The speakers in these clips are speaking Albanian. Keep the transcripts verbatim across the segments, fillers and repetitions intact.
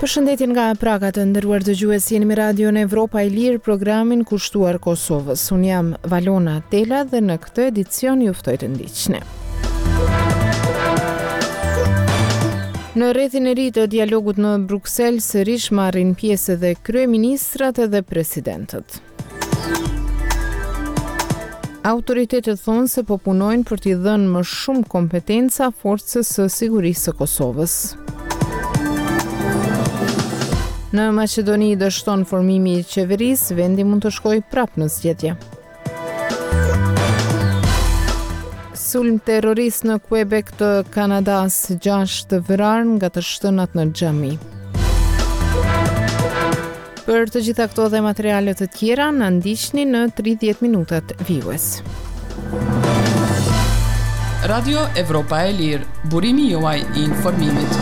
Përshëndetje nga Praga të nderuar dëgjues, jeni me Radion Evropa e Lirë, programin kushtuar Kosovës. Unë jam Valona Tela dhe në këtë edicion ju ftoj të ndiqni. Në rrethin e ri të dialogut në Bruksel sërish marrin pjesë edhe kryeministrat edhe presidentët. Autoritetet thonë se po punojnë për t'i dhënë më shumë kompetenca forcës së sigurisë së Kosovës. Në Maqedoni dështon formimi i qeverisë, vendi mund të shkojë prapë në zgjedhje. Sulm terrorist në Quebec të Kanadas, gjashtë të vrarë nga të shtënat në xhami. Për të gjitha këto dhe materiale të tjera, na ndiqni në tridhjetë minutat vijues. Radio Evropa e Lirë, burimi juaj i informimit.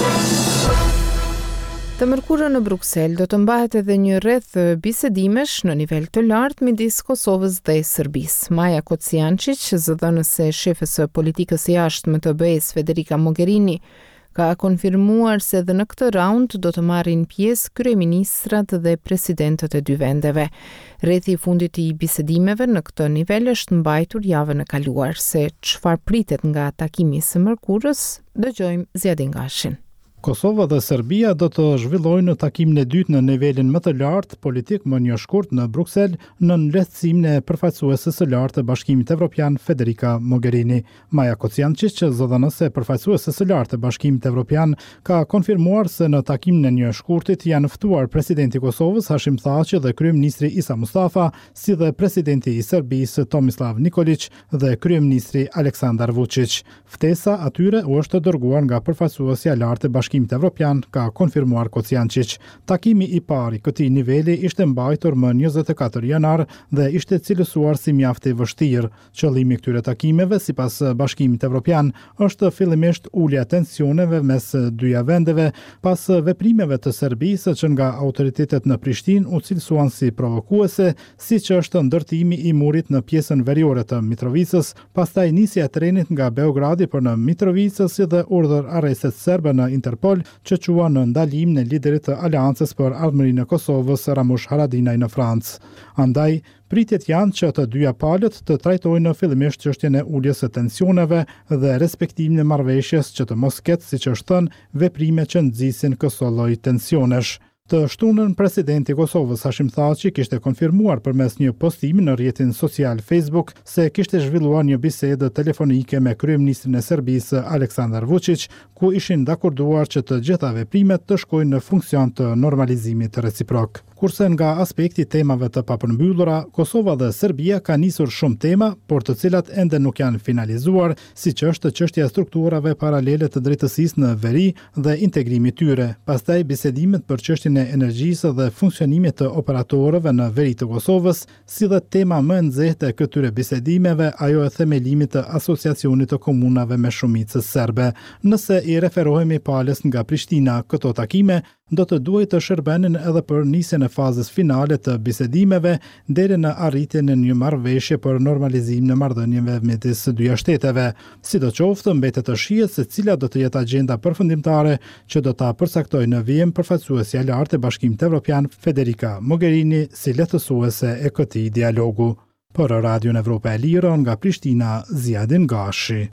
Të mërkurën në Bruksel do të mbahet edhe një rreth bisedimesh në nivel të lartë midis Kosovës dhe Serbisë. Maja Kocijancic, zëdhënëse e shefes së politikës së jashtme të B E-s Federica Mogherini, ka konfirmuar se edhe në këtë raund do të marrin pjesë kryeministrat dhe presidentët e dy vendeve. Rrethi i fundit i bisedimeve në këtë nivel është mbajtur javën e kaluar. Se çfarë pritet nga takimi i së mërkurës, dëgjojmë Zjadin Gashin. Kosova dhe Serbia do të zhvillojnë takimin e dytë në nivelin më të lartë politik më një shkurt në Bruksel në lehtësimin e përfaqësuesës së lartë të Bashkimit Evropian Federica Mogherini. Maja Kocijancic, zëdhënëse e përfaqësuesës së lartë të Bashkimit Evropian, ka konfirmuar se në takimin e një shkurtit janë ftuar presidenti i Kosovës Hashim Thaçi dhe kryeministri Isa Mustafa, si dhe presidenti i Serbisë Tomislav Nikolić dhe kryeministri Aleksandar Vučić. Ftesa atyre u është dërguar nga përfaqësuesja e lartë e Bashkimit Evropian, ka konfirmuar Kocijancic. Takimi i parë i këtij niveli ishte mbajtur më njëzet e katër janar dhe ishte cilësuar si mjaft i vështirë. Qëllimi i këtyre takimeve, sipas Bashkimit Evropian, është fillimisht ulja e tensioneve mes dyja vendeve pas veprimeve të Serbisë që nga autoritetet në Prishtinë u cilësuan si provokuese, siç është ndërtimi i murit në pjesën veriore të Mitrovicës, pastaj nisja e trenit nga Beogradi për në Mitrovicë, si dhe urdhër arrestet serbe në Interpol që qua në ndalim në liderit të Aleancës për Ardhmërinë e Kosovës Ramush Haradinaj në Francë. Andaj, pritjet janë që të dyja palët të trajtojnë fillimisht çështjen e uljes së tensioneve dhe respektimin e marrëveshjes që të mos ketë, siç është thënë, veprime që nxisin këso lloj tensionesh. Të shtunën, presidenti i Kosovës Hashim Thaçi kishte konfirmuar përmes një postimi në rrjetin social Facebook se kishte zhvilluar një bisedë telefonike me kryeministrin e Serbisë Aleksandar Vučić, ku ishin dakorduar që të gjitha veprimet të shkojnë në funksion të normalizimit reciprok. Kurse nga aspekti temave të papërmbyllura, Kosova dhe Serbia ka nisur shumë tema, por të cilat ende nuk janë finalizuar, siç është çështja e strukturave paralele të drejtësisë në veri dhe integrimi tyre. Pastaj bisedimet për çështjen e energjisë dhe funksionimit të operatorëve në veri të Kosovës, si dhe tema më e nxehtë e këtyre bisedimeve, ajo e themelimit të asociacionit të komunave me shumicë serbe. Nëse i referohemi palës nga Prishtina, këto takime do të duhet të shërbenin edhe për nisjen e fazës finale të bisedimeve deri në arritjen e një marrëveshje për normalizim në marrëdhënieve midis së dyja shteteve. Sidoqoftë, mbetet të shihet se cila do të jetë agjenda përfundimtare që do ta përcaktojë në vijim përfaqësuesja e lartë e Bashkimit Evropian Federica Mogherini si lehtësuese e këtij dialogu. Për Radion Evropa e Lirë nga Prishtina, Zjadin Gashi.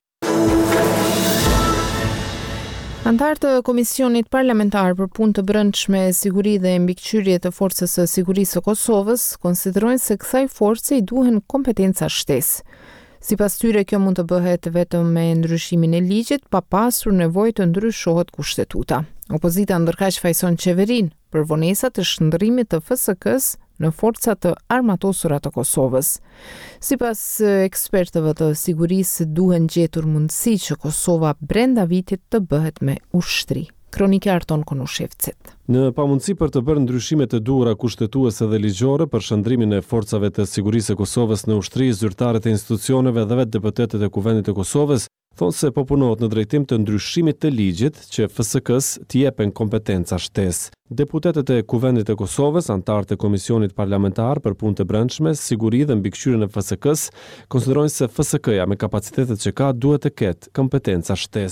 Antarë të Komisionit Parlamentar për Punë të Brendshme, Siguri dhe Mbikëqyrje të Forcës së Sigurisë së Kosovës konsiderojnë se kësaj force i duhen kompetenca shtesë. Sipas tyre, kjo mund të bëhet vetëm me ndryshimin e ligjit, pa pasur nevojë të ndryshohet kushtetuta. Opozita ndërkaq fajson qeverinë për vonesat të shndërrimit të F S K-s në forcat të armatosura të Kosovës. Sipas ekspertëve të sigurisë, duhen gjetur mundësi që Kosova brenda vitit të bëhet me ushtri. Kronika Arton Konushevcit. Në pamundësi për të bërë ndryshime të duhura kushtetuese dhe ligjore për shndrimin e forcave të sigurisë së Kosovës në ushtri, zyrtarët e institucioneve dhe vetë deputetët e Kuvendit të Kosovës thonë se po punohet në drejtim të ndryshimit të ligjit që F S K-s t'i jepen kompetenca shtesë. Deputetët e Kuvendit të Kosovës, antarët e Komisionit Parlamentar për Punë të Brendshme, Siguri dhe Mbikëqyrjen e F S K-s, konsiderojnë se F S K-ja me kapacitetet që ka duhet të ketë kompetenca shtesë.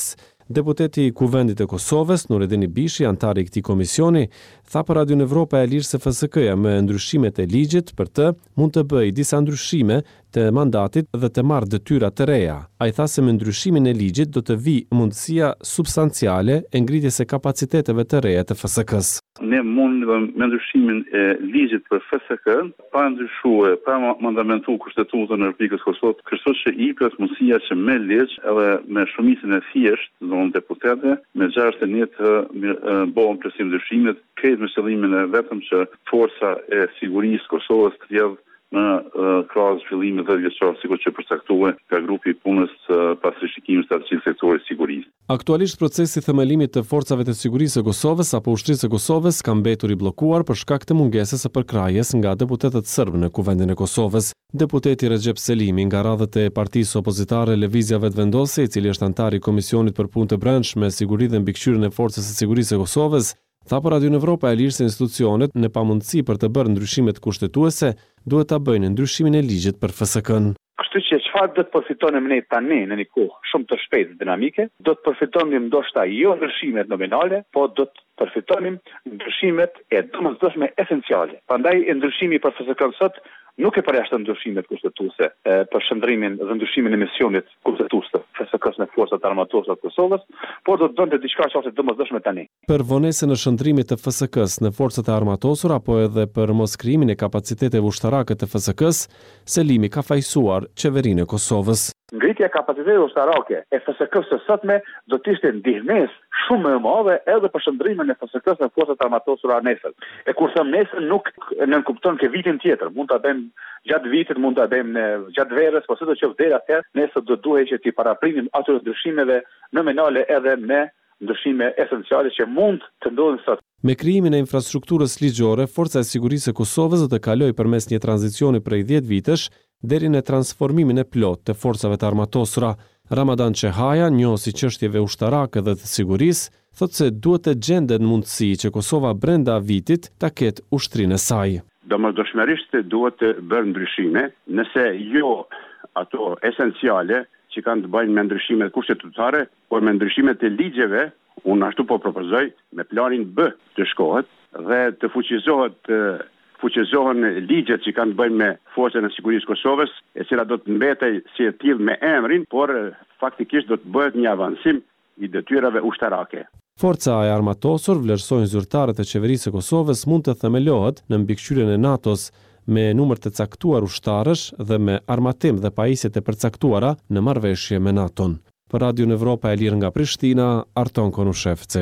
Deputeti i Kuvendit e Kosovës, Nureddin Ibishi, antari i këtij komisioni, tha për Radio Evropa e Lirë se F S K-ja me ndryshimet e ligjit për të mund të bëjë disa ndryshime të mandatit dhe të marrë detyra të reja. Ai tha se me ndryshimin e ligjit do të vijë mundësia substanciale e ngritjes së kapaciteteve të reja të F S K-s. Ne mund me ndryshimin e ligjit për F S K, pa ndryshuar, pa mandamentu kushtetutën e Republikës Kosovës, kështu që i plot mundësia që me ligj edhe me shumicën e thjeshtë zonë deputete, me gjashtë e një të bëhen presim ndryshimet, këtë me qëllimin e vetëm që forca e sigurisë Kosovës të jetë në krahas zhvillimit dhe vjeçor, sikur që përcaktuar nga grupi i punës pas rishikimit strategjik sektorit sigurisë. Aktualisht procesi i themelimit të forcave të sigurisë së Kosovës apo ushtrisë së Kosovës ka mbetur i bllokuar për shkak të mungesës së përkrahjes nga deputetët serbë në Kuvendin e Kosovës. Deputeti Recep Selimi nga radhët e partisë opozitare Lëvizja Vetëvendosje, i cili është antar i Komisionit për Punë të Brendshme, Siguri dhe Mbikëqyrjen e Forcës së Sigurisë së Kosovës, tha për Radio Evropa e Lirë se institucionet në pamundësi për të bërë ndryshimet kushtetuese duhet ta bëjnë ndryshimin e ligjit për F S K-n. Kështu që çfarë do të përfitonim ne tani në një kohë shumë të shpejtë dinamike, do të përfitonim ndoshta jo ndryshimet nominale, po do të përfitonim ndryshimet e domosdoshme esenciale. Prandaj ndryshimi për F S K-n sot nuk e përjashton ndryshimet kushtetuese për shndrimin dhe ndryshimin e misionit kushtetues të F S K-s në forcat armatosura të Kosovës, por do të donte diçka që është domosdoshme tani. Për vonesën e shndrimit të F S K-s në forcat e armatosura apo edhe për moskrijimin e kapaciteteve ushtarake të F S K-s, Selimi ka fajsuar qeverinë e Kosovës. Ngritja e kapacitetit ushtarake e F S K-s së sotme do të ishte ndihmës shumë më e madhe edhe për shndrimin e F S K-s në forcat armatosura nesër. E kur them nesër nuk nën kupton ke vitin tjetër, mund ta bëjmë gjatë vitit, mund ta bëjmë në gjatë verës, po sado që deri atëherë nesër do duhet që ti paraprinim ato ndryshimeve nominale edhe me ndryshime esenciale që mund të ndodhin sot. Me krijimin e infrastrukturës ligjore, Forca e Sigurisë së Kosovës do të kalojë përmes një tranzicioni prej dhjetë vitesh deri në transformimin e plotë të forcave të armatosura. Ramadan Çehaja, njohësi çështjeve ushtarake dhe të sigurisë, thotë se duhet të gjendet mundësi që Kosova brenda vitit ta ketë ushtrinë e saj. Domosdoshmërisht duhet të bërë ndryshime, nëse jo ato esenciale që kanë të bëjnë me ndryshimet kushtetuesare, por me ndryshimet e ligjeve, unë ashtu po propozoj me planin B të shkohet dhe të fuqizohet fuqizohen ligjet që kanë të bëjnë me Forcën e Sigurisë së Kosovës, e cila do të mbetej si e tillë me emrin, por faktikisht do të bëhet një avancim i detyrave ushtarake. Forca e armatosur, vlerësojnë zyrtarët e qeverisë së Kosovës, mund të themelohet në mbikëqyrjen e NATO-s me numër të caktuar ushtarësh dhe me armatim dhe pajisjet e përcaktuara në marrëveshje me NATO-n. Për Radio Evropa e Lirë nga Prishtina, Arton Konushevci.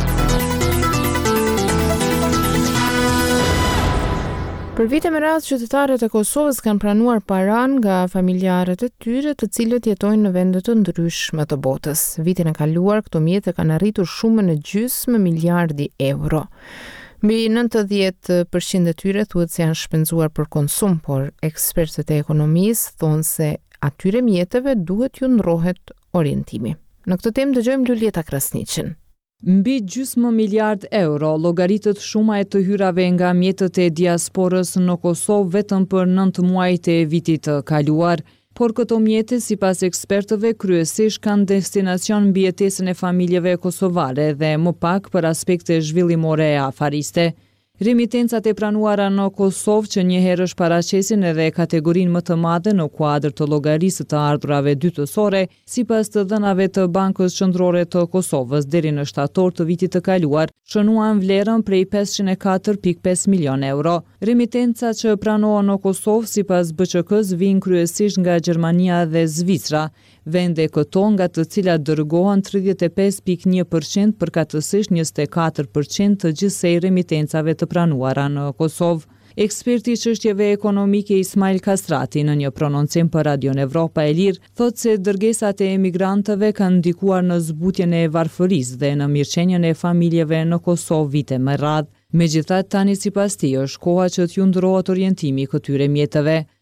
Për vite me radhë, qytetarët e Kosovës kanë pranuar paran nga familjarët e tyre të cilët jetojnë në vende të ndryshme të botës. Vitin e kaluar, këto mjete kanë arritur shumën e gjysmë miliardi euro. Mbi nëntëdhjetë përqind e tyre thuhet se janë shpenzuar për konsum, por ekspertët e ekonomisë thonë se atyre mjeteve duhet ju ndrohet orientimi. Në këtë temë dëgjojmë Lulieta Krasniqin. Mbi gjysmë miliard euro llogaritet shuma e të hyrave nga mjetët e diasporës në Kosovë vetëm për nëntë muajt e vitit të kaluar, por këto mjete, sipas ekspertëve, kryesisht kanë destinacion mbijetesën e familjeve kosovare dhe më pak për aspekte zhvillimore e afariste. Remitencat e pranuara në Kosovë që njëherë është paraqesin edhe kategorinë më të madhe në kuadër të llogarisë të ardhurave dytësore, sipas të dhënave të Bankës Qendrore të Kosovës deri në shtator të vitit të kaluar, shënuan vlerën prej pesëqind e katër pikë pesë milion euro. Remitencat që pranohen në Kosovë sipas B Q K-s vijnë kryesisht nga Gjermania dhe Zvicra, vende këto nga të cilat dërgohen tridhjetë e pesë pikë një përqind përkatësisht njëzet e katër përqind të gjithsej remitencave të pranuara në Kosovë. Eksperti i çështjeve ekonomike Ismail Kastrati në një prononcim për Radio Evropa e Lirë thotë se dërgesat e emigrantëve kanë ndikuar në zbutjen e varfërisë dhe në mirëqenien e familjeve në Kosovë vite me radhë. Megjithatë, tani sipas tij është koha që t'ju ndrohet orientimi këtyre mjeteve.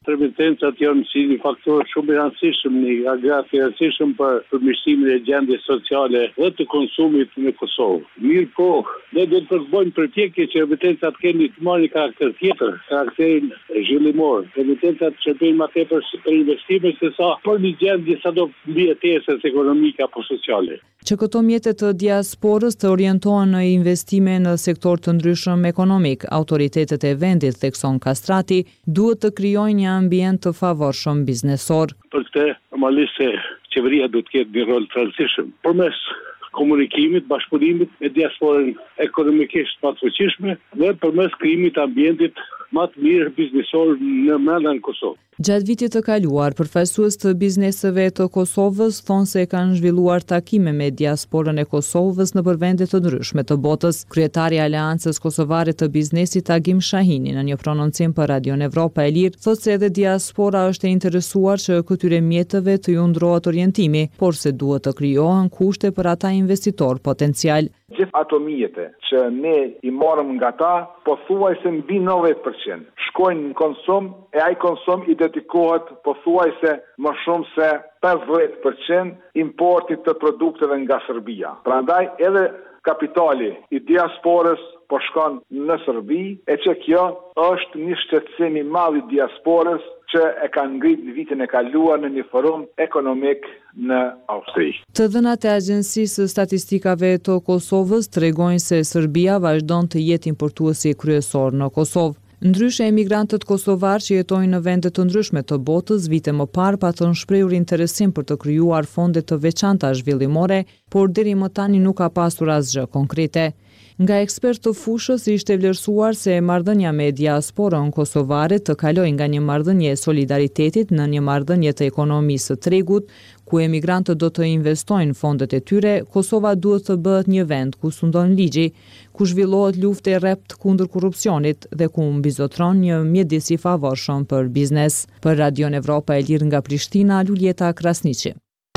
Intermitencat janë si një faktor shumë i rëndësishëm, një agregat i rëndësishëm për përmirësimin e gjendjes sociale dhe të konsumit në Kosovë. Mirë po, ne do të përbojmë përpjekje që intermitencat keni të marrë një karakter tjetër, karakterin zhvillimor. Intermitencat shërbejnë më tepër për investime se sa për një gjendje sa do mbijetesës ekonomike apo sociale. Që këto mjete të diasporës të orientohen në investime në sektor të ndryshëm ekonomik, autoritetet e vendit, thekson Kastrati, duhet të krijojnë një ambient të favorshëm biznesor. Për këtë, normalisht se qeveria duhet të ketë një rol të rëndësishëm përmes komunikimit, bashkëpunimit me diasporën ekonomikisht më të fuqishme dhe përmes krijimit të ambientit më të mirë biznesor në brenda Kosovës. Gjatë vitit të kaluar, përfaqësues të bizneseve të Kosovës thonë se kanë zhvilluar takime me diasporën e Kosovës në vende të ndryshme të botës. Kryetari i Aleancës Kosovare të Biznesit Agim Shahini në një prononcim për Radion Evropa e Lirë thotë se edhe diaspora është e interesuar që këtyre mjeteve të ju ndrohet orientimi, por se duhet të krijohen kushte për ata investitor potencial. Gjithë ato mjete që ne i marrëm nga ta, pothuajse mbi nëntëdhjetë përqind shkojnë në konsum e ai konsum i dedikohet pothuajse më shumë se pesëdhjetë përqind importit të produkteve nga Serbia. Prandaj edhe kapitali i diasporës po shkon në Serbi, e që kjo është një shqetësim i madh i diasporës që e kanë ngrit në vitin e kaluar në një forum ekonomik në Austri. Të dhënat e Agjencisë Statistikave të Kosovës tregojnë se Serbia vazhdon të jetë importuesi kryesor në Kosovë. Ndryshe, emigrantët kosovar që jetojnë në vende të ndryshme të botës vite më parë patën shprehur interesim për të krijuar fonde të veçanta zhvillimore, por deri më tani nuk ka pasur asgjë konkrete. Nga ekspert të fushës ishte vlerësuar se marrëdhënia me diasporën kosovare të kalojë nga një marrëdhënie e solidaritetit në një marrëdhënie të ekonomisë së tregut, ku emigrantët do të investojnë fondet e tyre. Kosova duhet të bëhet një vend ku sundon ligji, ku zhvillohet luftë e rrept kundër korrupsionit dhe ku mbizotron një mjedis i favorshëm për biznes. Për Radion Evropa e Lirë nga Prishtina, Luljeta Krasniqi.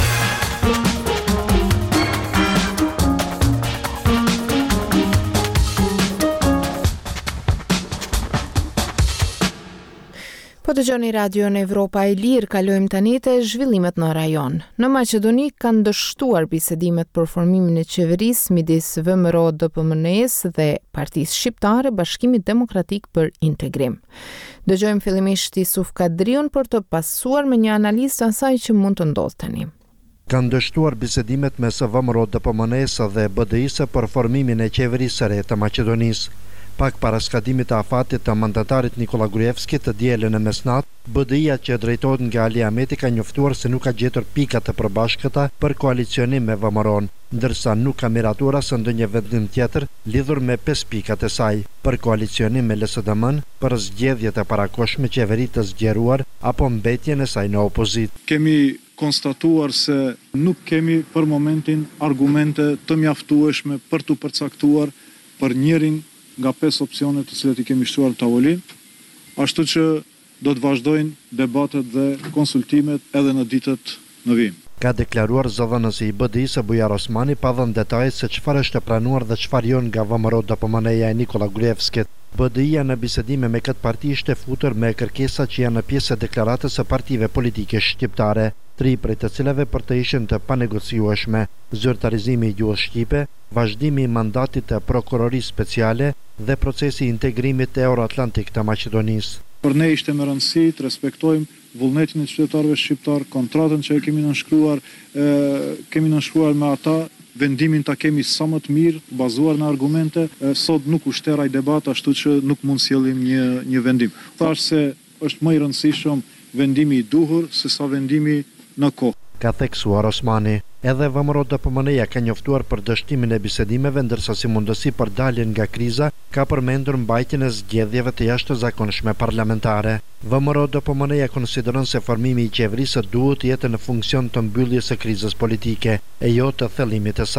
Po dëgjoni Radion Evropa e Lirë, kalojmë tani te zhvillimet në rajon. Në Maqedoni kanë dështuar bisedimet për formimin e qeverisë midis V M R O D P M N-s dhe Partisë Shqiptare Bashkimit Demokratik për Integrim. Dëgjojmë fillimisht Isuf Kadriun për të pasuar me një analizë të asaj që mund të ndodhë tani. Kanë dështuar bisedimet mes V M R O D P M N-s dhe B D I-s për formimin e qeverisë së re të Maqedonisë. Pak para skadimit të afatit të mandatarit Nikola Gruevski të dielën e mesnat, B D I-a që drejtohet nga Ali Ahmeti ka njoftuar se nuk ka gjetur pika të përbashkëta për koalicionim me V M R O-n, ndërsa nuk ka miratura së ndonjë vendim tjetër lidhur me pesë pikat e saj për koalicionim me L S D M-n, për zgjedhjet e parakohshme, qeveri të zgjeruar apo mbetjen e saj në opozit. Kemi konstatuar se nuk kemi për momentin argumente të mjaftueshme për të përcaktuar për njërin nga pesë opsionet të cilat i kemi shtuar në tavolinë, ashtu që do të vazhdojnë debatet dhe konsultimet edhe në ditët në vijim. Ka deklaruar zëdhënësi i B D I-s Bujar Osmani pa dhënë detaje se çfarë është pranuar dhe çfarë jo nga V M R O D P M N-ja e Nikola Gruevskit. B D I-a në bisedime me këtë parti ishte futur me kërkesa që janë në pjesë e deklaratës së partive politike shqiptare, tri prej të cilave për të ishin të panegociueshme: zyrtarizimi i gjuhës shqipe, vazhdimi i mandatit të prokurorisë speciale dhe procesi i integrimit euroatlantik të Maqedonisë. Për ne ishte me rëndësi të respektojmë vullnetin e qytetarëve shqiptar, kontratën që e kemi nënshkruar, e, kemi nënshkruar me ata, vendimin ta kemi sa më të mirë, bazuar në argumente. E, sot nuk u shter ai debat, ashtu që nuk mund sjellim një një vendim. Thash se është më i rëndësishëm vendimi i duhur se sa vendimi në kohë. Ka theksuar Osmani. Edhe V M R O D P M N-ja ka njoftuar për dështimin e bisedimeve, ndërsa si mundësi për daljen nga kriza ka përmendur mbajtjen e zgjedhjeve të jashtëzakonshme parlamentare. V M R O D P M N-ja konsideron se formimi i qeverisë duhet të jetë në funksion të mbylljes së krizës politike, e jo të thellimit të saj.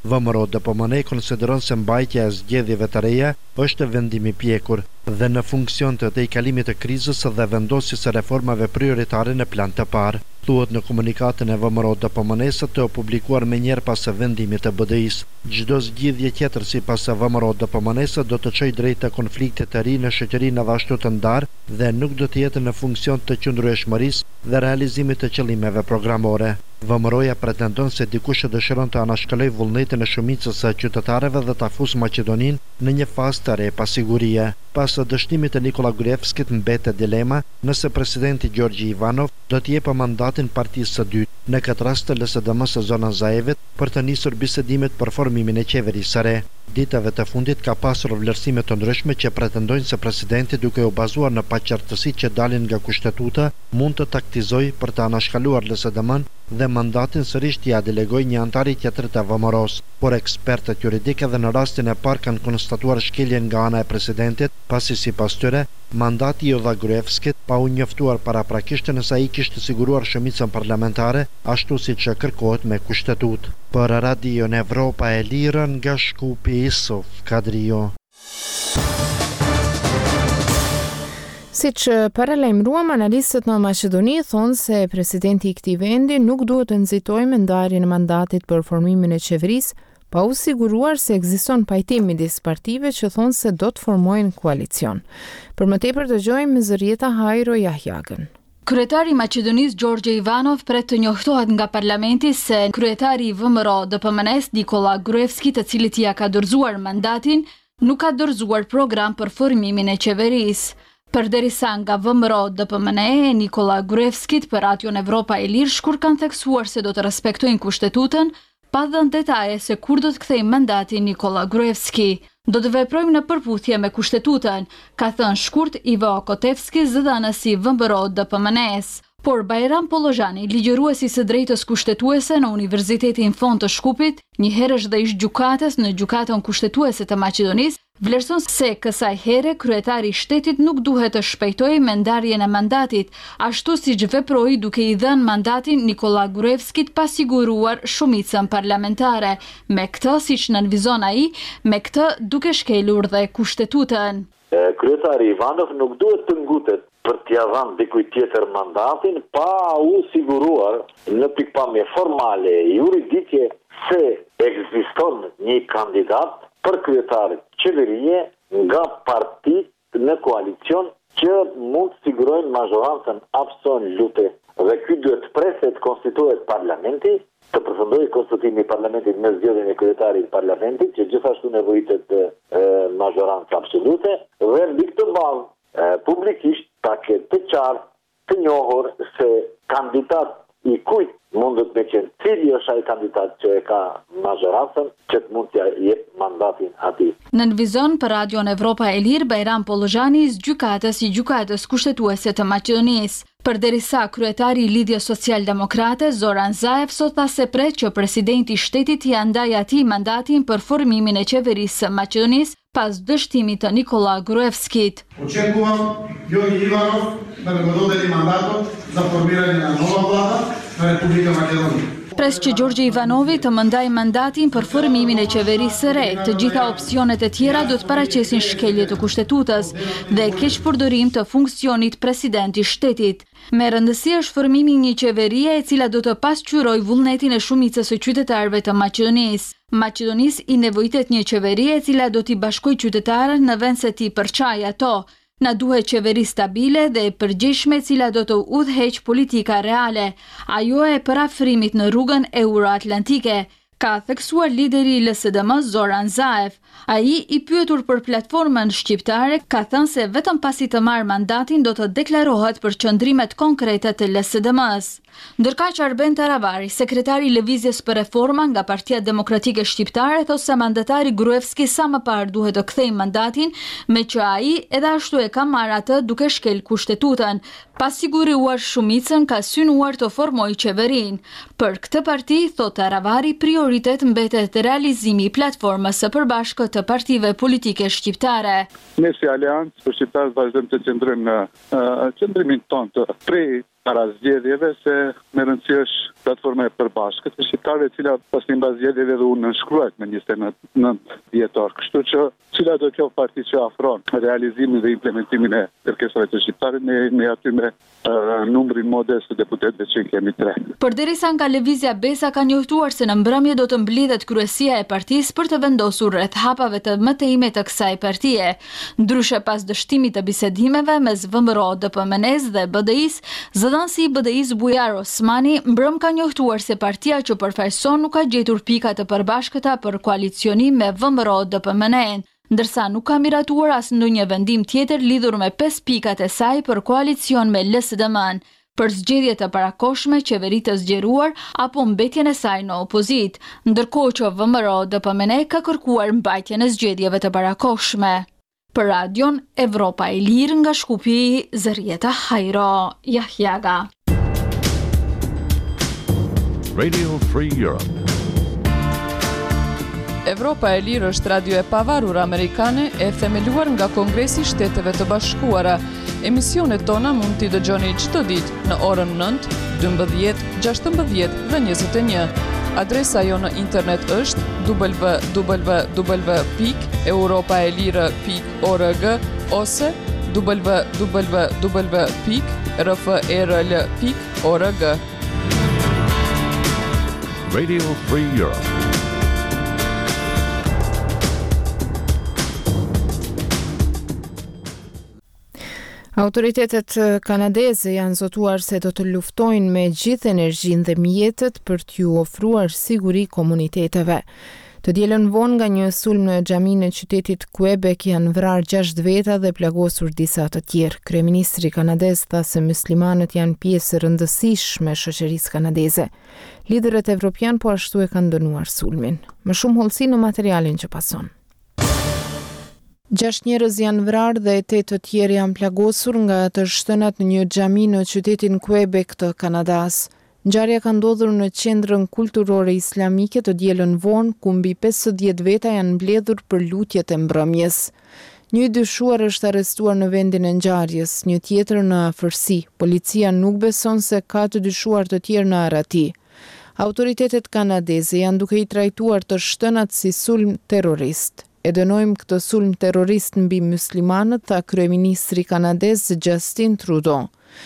V M R O D P M N konsideron se mbajtja e zgjedhjeve të reja është vendim i pjekur dhe në funksion të të i kalimit të krizës dhe vendosjes së reformave prioritare në plan të parë. Thuhet në komunikatën e V M R O D P M N-së të publikuar me njerë pas së vendimit të B D I-s. Çdo zgjidhje tjetër sipas së V M R O D P M N-së do të çojë drejt të konfliktit të ri në shoqërinë edhe ashtu të ndarë dhe nuk do të jetë në funksion të qëndrueshmërisë dhe realizimit të qëllimeve programore. V M R O-ja pretendon se dikush që dëshiron të anashkaloj vullnetin e shumicës së qytetarëve dhe ta fusë Maqedoninë në një fazë të re pa sigurie. Pas dështimit të Nikola Gruevskit mbetet dilema nëse presidenti Gjorgji Ivanov do të jepë mandatin partisë së dytë, në këtë rast të L S D M-s së Zoran Zaevit, për të nisur bisedimet për formimin e qeverisë së re. Ditave të fundit ka pasur vlerësime të ndryshme që pretendojnë se presidenti, duke u bazuar në paqartësitë që dalin nga kushtetuta, mund të taktizojë për të anashkaluar L S D M-n dhe mandatin sërish t'ia delegoj një antari tjetër të V M R O-s, por ekspertët juridikë edhe në rastin e parë kanë konstatuar shkeljen nga ana e presidentit, pasi sipas tyre mandati i Gruevskit pa u njoftuar paraprakisht nëse ai kishte siguruar shumicën parlamentare, ashtu siç kërkohet me kushtetut. Për Radio Evropa e Lirë nga Shkupi, Isof Kadrio. Si që paralajmëruam, analistët në Maqedoni thonë se presidenti i këtij vendi nuk duhet të nxitojë me ndarjen e mandatit për formimin e qeverisë, pa u siguruar se ekziston pajtim midis partive që thonë se do të formojnë koalicion. Për më tepër dëgjojmë Zërieta Hajro Jahjagën. Kryetari i Maqedonisë Gjorgje Ivanov pret të njohtohet nga parlamenti se kryetari i V M R O D P M N-s Nikola Gruevski, të cilit ia ka dorëzuar mandatin, nuk ka dorëzuar program për formimin e qeverisë. Përderisa nga V M R O D P M N e Nikola Gruevskit për Radio Evropa e Lirë shkur kanë theksuar se do të respektojnë kushtetutën, pa dhënë detaje se kur do të kthejë mandatin Nikola Gruevski. Do të veprojmë në përputhje me kushtetutën, ka thënë shkurt Ivo Kotevski, zëdhënësi V M R O D P M N-s. Por Bajram Pollozhani, ligjëruesi së drejtës kushtetuese në Universitetin Fond të Shkupit, një herësh dhe ish gjykatës në gjykatën kushtetuese të Maqedonisë, vlerëson se kësaj here kryetari i shtetit nuk duhet të shpejtojë me ndarjen e mandatit, ashtu siç veproi duke i dhënë mandatin Nikola Gruevskit pa siguruar shumicën parlamentare. Me këtë, siç nënvizon ai, me këtë duke shkelur dhe kushtetutën. Kryetari Ivanov nuk duhet të ngutet për t'ia dhënë dikujt tjetër mandatin pa u siguruar në pikpamje formale juridike se ekziston një kandidat për kryetar qeverie nga partitë në koalicion që mund të sigurojnë majorancën absolute. Dhe ky duhet të presë të konstituohet parlamenti, të përfundojë konstitutimi i parlamentit me zgjedhjen e kryetarit të parlamentit, që gjithashtu nevojitet majorancë absolute, dhe mbi këtë bazë publikisht ta ketë të qartë, të njohur se kandidat i kujt mundet me qenë, cili është ai kandidat që e ka majorancën, që të mund t'ja jep mandatin atij. Nënvizon për Radio Evropa e Lirë Bajram Pollozhani, gjykatës i gjykatës kushtetuese të Maqedonisë. Përderisa kryetari i Lidhjes Social-Demokrate Zoran Zaev sot tha se pret që presidenti i shtetit ia ndajë atij mandatin për formimin e qeverisë së Maqedonisë pas dështimit të Nikola Gruevskit. Očekujem Gjorgji Ivanov da mi dodeli mandato za formiranje na nova vlada na Republika Makedonija. Pres që Gjorgji Ivanovi të më ndajë mandatin për formimin e qeverisë së re. Të gjitha opsionet e tjera do të paraqesin shkelje të kushtetutës dhe keqpërdorim të funksionit presidenti i shtetit. Me rëndësi është formimi një qeverie e cila do të pasqyrojë vullnetin e shumicës së qytetarëve të Maqedonisë. Maqedonisë i nevojitet një qeveri e cila do t'i bashkojë qytetarët në vend se t'i përçajë ato. Na duhet qeveri stabile dhe e përgjithshme e cila do të udhëheqë politika reale, ajo e parafrimit në rrugën euroatlantike, ka theksuar lideri i L S D M Zoran Zaev. Ai, i pyetur për platformën shqiptare, ka thënë se vetëm pasi të marrë mandatin do të deklarohet për qëndrimet konkrete të L S D M-s. Ndërkaq Arben Taravari, sekretari i Lëvizjes për Reforma nga Partia Demokratike Shqiptare, thosë se mandatari Gruevski sa më parë duhet të kthejë mandatin, me që ai edhe ashtu e ka marrë atë duke shkel kushtetutan, pa siguruar shumicën ka synuar të formojë qeverinë. Për këtë parti, thot Taravari, prioritet mbetet realizimi i platformës së përbashkët të partive politike shqiptare. Ne si Aleancë për shqiptarët vazhdojmë të qëndrojmë në uh, qëndrimin tonë të prej para zgjedhjeve, se me rëndësi është platforma e përbashkët të shqiptarëve, e cila pas një mbasjellje dhe u nënshkruhet me njëzet e nëntë dhjetor. Kështu që cila do kjo parti që afron realizimin dhe implementimin e kërkesave të shqiptarit, ne, ne aty me uh, numrin modest të deputetëve që kemi tre. Përderisa nga lëvizja Besa ka njohtuar se në mbrëmje do të mblidhet kryesia e partisë për të vendosur rreth hapave të mëtejime të kësaj partie. Ndryshe pas dështimit të bisedimeve mes V M R O, D P M N-s dhe B D I-s, zëdhënësi i B D I-s Bujar Osmani mbrëm ka njohtuar se partia që përfaqëson nuk ka gjetur pika të përbashkëta për koalicionim me V M R O, D P M N, ndërsa nuk ka miratuar as ndonjë vendim tjetër lidhur me pesë pikat e saj për koalicion me L S D M-n, për zgjedhje të parakoshme, qeveri të zgjeruar apo mbetjen e saj në opozit, ndërkohë që V M R O, D P M N ka kërkuar mbajtjen e zgjedhjeve të parakoshme. Për radion Evropa e Lirë nga Shkupi, Zërieta Hajro, Jahjaga. Radio Free Europe. Evropa e Lirë është radio e pavarur amerikane e themeluar nga Kongresi i Shteteve të Bashkuara. Emisionet tona mund t'i dëgjoni çdo ditë në orën nëntë, dymbëdhjetë, gjashtëmbëdhjetë dhe njëzet e një. Adresa jo në internet është w w w pikë europaelire pikë org ose w w w pikë r f e r l pikë org. Radio Free Europe. Autoritetet kanadeze janë zotuar se do të luftojnë me gjithë energjinë dhe mjetët për t'ju ofruar siguri komuniteteve. Të dielën vonë nga një sulm në xhaminë e qytetit Quebec janë vrarë gjashtë veta dhe plagosur disa të tjerë. Kryeministri kanadez tha se muslimanët janë pjesë e rëndësishme e shoqërisë kanadeze. Liderët evropian po ashtu e kanë dënuar sulmin. Më shumë hollësi në materialin që pason. Gjashtë njerëz janë vrarë dhe tetë të tjerë janë plagosur nga të shtënat në një xhami në qytetin Quebec të Kanadas. Ngjarja ka ndodhur në qendrën kulturore islamike të dielën vonë, ku mbi pesëdhjetë veta janë mbledhur për lutjet e mbrëmjes. Një i dyshuar është arrestuar në vendin e ngjarjes, një tjetër në afërsi. Policia nuk beson se ka të dyshuar të tjerë në arrati. Autoritetet kanadeze janë duke i trajtuar të shtënat si sulm terrorist. E dënojmë këtë sulm terrorist mbi muslimanët, tha kryeministri kanadez Justin Trudeau.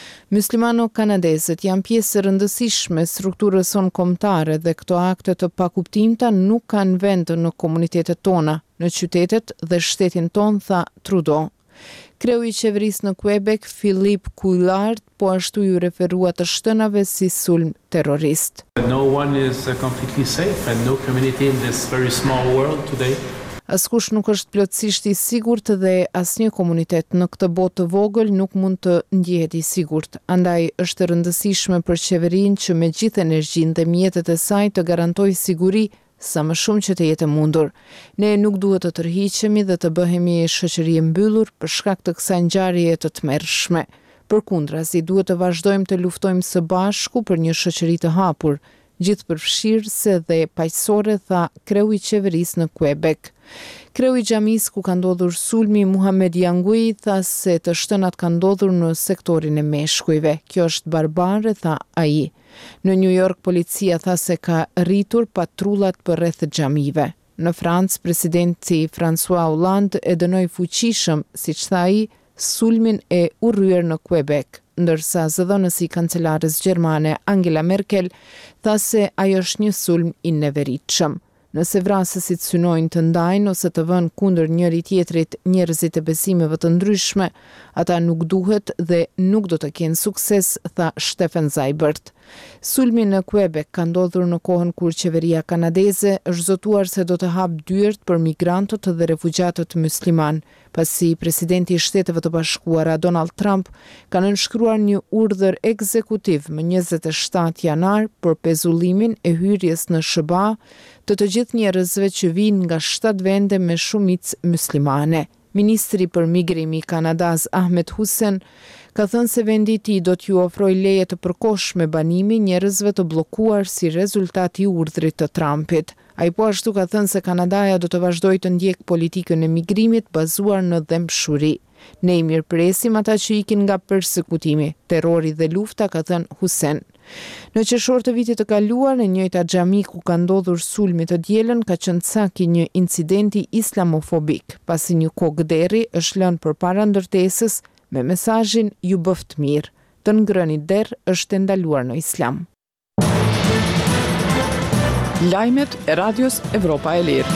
Muslimano-kanadezët janë pjesë e rëndësishme strukturës sonë kombëtare dhe këto akte të pakuptimta nuk kanë vend në komunitetet tona, në qytetet dhe shtetin ton, tha Trudeau. Kreu i qeverisë në Quebec, Philippe Couillard, po ashtu ju referua të shtënave si sulm terrorist. No one is completely safe and no community in this very small world today. Askush nuk është plotësisht i sigurt dhe asnjë komunitet në këtë botë të vogël nuk mund të ndjehet i sigurt. Andaj është e rëndësishme për qeverinë që me gjithë energjinë dhe mjetet e saj të garantojë siguri sa më shumë që të jetë mundur. Ne nuk duhet të tërhiqemi dhe të bëhemi shoqëri e mbyllur për shkak të kësaj ngjarjeje të tmerrshme. Përkundrazi, duhet të vazhdojmë të luftojmë së bashku për një shoqëri të hapur, gjithëpërfshirëse dhe paqësore, tha kreu i qeverisë në Quebec. Kreu i xhamis ku ka ndodhur sulmi, Muhamed Yangui, tha se të shtënat kanë ndodhur në sektorin e meshkujve. Kjo është barbare, tha ai. Në New York, policia tha se ka rritur patrullat për rreth xhamive. Në Francë, presidenti François Hollande e dënoi fuqishëm, siç tha ai, sulmin e urryer në Quebec, ndërsa zëdhënësi i kancelarës gjermane Angela Merkel tha se ai është një sulm i neveritshëm. Nëse vrasësit synojnë të ndajnë ose të vënë kundër njëri tjetrit njerëzit e besimeve të ndryshme, ata nuk duhet dhe nuk do të kenë sukses, tha Stefan Seibert. Sulmi në Quebec ka ndodhur në kohën kur qeveria kanadeze është zotuar se do të hap dyert për migrantët dhe refugjatët musliman, pasi presidenti i Shteteve të Bashkuara Donald Trump ka nënshkruar një urdhër ekzekutiv më njëzet e shtatë janar për pezullimin e hyrjes në S B A të të gjithë njerëzve që vinë nga shtatë vende me shumicë muslimane. Ministri për migrim i Kanadas Ahmed Hussein ka thënë se vendi i tij do t'ju ofrojë leje të përkohshme banimi njerëzve të bllokuar si rezultat i urdhrit të Trumpit. Ai po ashtu ka thënë se Kanadaja do të vazhdojë të ndjek politikën e migrimit bazuar në dëmshuri. Ne i mirëpresim ata që ikin nga persekutimi, terrori dhe lufta, ka thënë Hussein. Në qershor të vitit të kaluar, në njëjta xhami ku ka ndodhur sulmi të dielën, ka qenë caki një incidenti islamofobik, pasi një kogderi është lënë përpara ndërtesës me mesazhin ju bëft mirë, të ngrëni derë është ndaluar në islam. Lajmet e Radios Evropa e Lirë.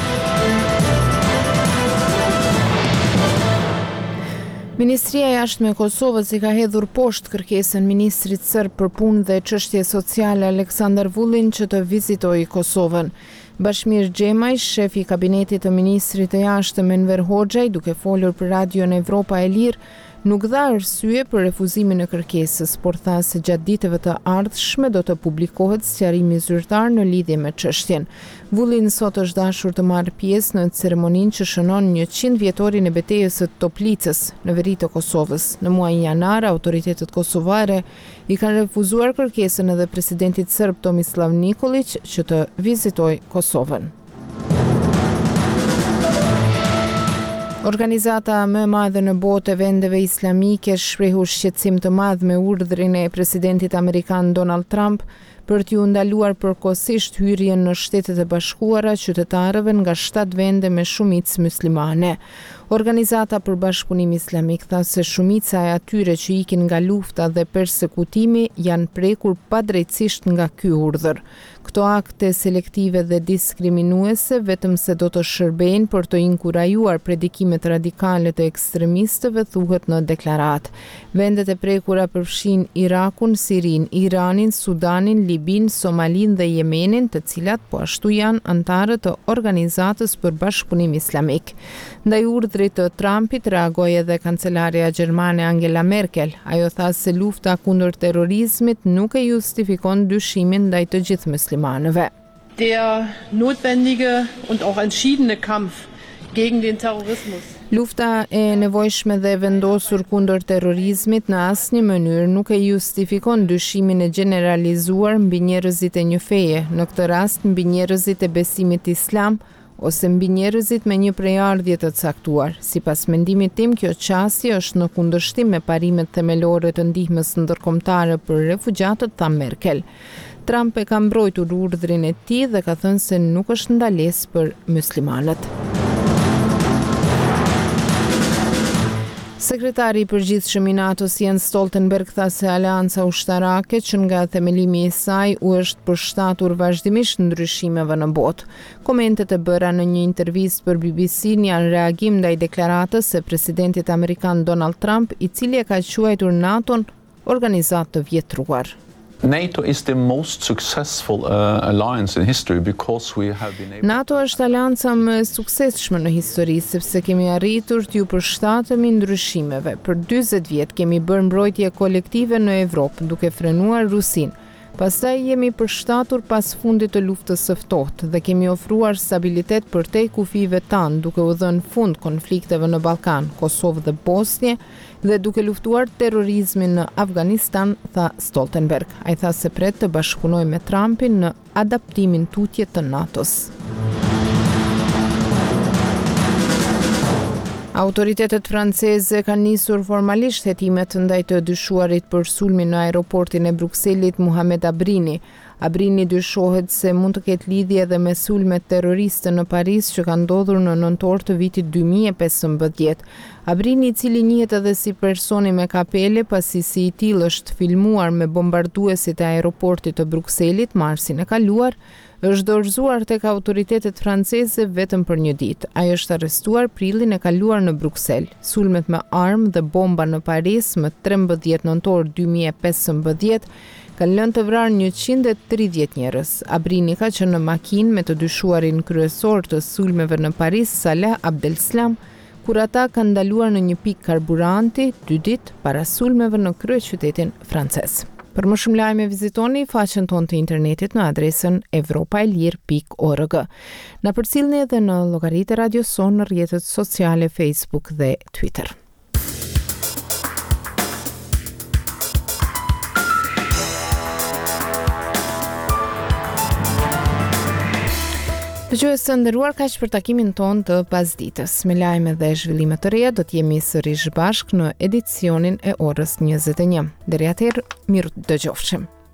Ministria e Jashtme e Kosovës i ka hedhur poshtë kërkesën ministrit serb për punë dhe çështje sociale Aleksandar Vulin që të vizitojë Kosovën. Bashmir Xhemaj, shefi i kabinetit të ministrit të jashtëm Enver Hoxhaj, duke folur për Radion Evropa e Lirë, nuk dha arsye për refuzimin e kërkesës, por tha se gjatë ditëve të ardhshme do të publikohet sqarimi zyrtar në lidhje me çështjen. Vullin sot është dashur të marrë pjesë në ceremoninë që shënon njëqind vjetorin e betejës së Toplicës në veri të Kosovës. Në muajin janar, autoritetet kosovare i kanë refuzuar kërkesën edhe presidentit serb Tomislav Nikolić që të vizitojë Kosovën. Organizata më e madhe në botë e vendeve islamike shprehur shqetësim të madh me urdhrin e presidentit amerikan Donald Trump për t'ju ndaluar përkohësisht hyrjen në Shtetet e Bashkuara qytetarëve nga shtatë vende me shumicë muslimane. Organizata për Bashkëpunim Islamik tha se shumica e atyre që ikin nga lufta dhe persekutimi janë prekur padrejtësisht nga ky urdhër. Këto akte selektive dhe diskriminuese vetëm se do të shërbejnë për të inkurajuar predikimet radikale të ekstremistëve, thuhet në deklaratë. Vendet e prekura përfshin Irakun, Sirin, Iranin, Sudanin, Libin, Somalin dhe Jemenin, të cilat po ashtu janë antarë të Organizatës për Bashkëpunim Islamik. Ndaj urdhrit të Trumpit reagoi edhe kancelaria gjermane Angela Merkel. Ajo tha se lufta kundër terrorizmit nuk e justifikon dyshimin ndaj të gjithë muslimanëve. Der notwendige und auch entschiedene Kampf gegen den Terrorismus. Lufta e nevojshme dhe vendosur kundër terrorizmit në asnjë mënyrë nuk e justifikon dyshimin e gjeneralizuar mbi njerëzit e një feje, në këtë rast mbi njerëzit e besimit islam ose mbi njerëzit me një prejardhje të caktuar. Sipas mendimit tim, kjo qasje është në kundërshtim me parimet themelore të ndihmës ndërkombëtare për refugjatët, tha Merkel. Trump e ka mbrojtur urdhrin e tij dhe ka thënë se nuk është ndalesë për muslimanët. Sekretari i përgjithshëm i NATO-s Jens Stoltenberg tha se Aleanca Ushtarake që nga themelimi i saj u është përshtatur vazhdimisht ndryshimeve në botë. Komentet e bëra në një intervistë për B B C janë reagim ndaj deklaratës së presidentit amerikan Donald Trump, i cili e ka quajtur NATO-n organizatë të vjetruar. NATO is the most successful uh, alliance in history because we have been able... NATO është aleanca më e suksesshme në histori sepse kemi arritur t'ju përshtatemi ndryshimeve. Për dyzet vjet kemi bërë mbrojtje kolektive në Evropë duke frenuar Rusinë. Pastaj jemi përshtatur pas fundit të luftës së ftohtë dhe kemi ofruar stabilitet përtej kufive tanë duke u dhënë fund konflikteve në Ballkan, Kosovë dhe Bosnjë dhe duke luftuar terrorizmin në Afganistan, tha Stoltenberg. Ai tha se pret të bashkëpunojë me Trumpin në adaptimin tutje të NATO-s. Autoritetet franceze kanë nisur formalisht hetimet ndaj të dyshuarit për sulmin në aeroportin e Brukselit Muhamed Abrini. Abrini dyshohet se mund të ketë lidhje edhe me sulmet terroriste në Paris që kanë ndodhur në nëntor të vitit dy mijë e pesëmbëdhjetë. Abrini, i cili njihet edhe si personi me kapele pasi si i tillë është filmuar me bombarduesit e aeroportit të Brukselit marsin e kaluar, është dorëzuar tek autoritetet franceze vetëm për një ditë. Ai është arrestuar prillin e kaluar në Bruksel. Sulmet me armë dhe bomba në Paris më trembëdhjetë nëntor dy mijë e pesëmbëdhjetë kanë lënë të vrarë njëqind e tridhjetë njerëz. Abrini ka qenë në makinë me të dyshuarin kryesor të sulmeve në Paris, Salah Abdeslam, kur ata kanë ndaluar në një pikë karburanti dy ditë para sulmeve në kryeqytetin francez. Për më shumë lajme vizitoni faqen tonë të internetit në adresën evropaelir pikë org. Na përcjellni edhe në llogaritë e Radios Son në rrjetet sociale Facebook dhe Twitter. Dëgjues të nderuar, kaq për takimin ton të pasditës. Me lajme dhe zhvillime të reja do të jemi sërish bashkë në edicionin e orës njëzet e një. Deri atëherë, miru dëgjofshim.